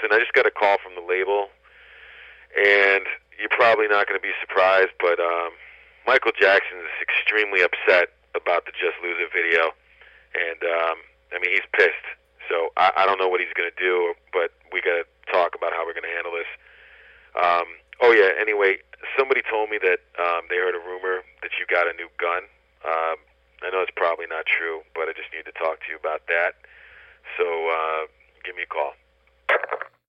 listen, I just got a call from the label, and you're probably not going to be surprised, but Michael Jackson is extremely upset about the Just Lose It video, and I mean, he's pissed. So I don't know what he's going to do, but we got to talk about how we're going to handle this. Oh yeah. Anyway, somebody told me that they heard a rumor that you got a new gun. I know it's probably not true, but I just need to talk to you about that. So give me a call.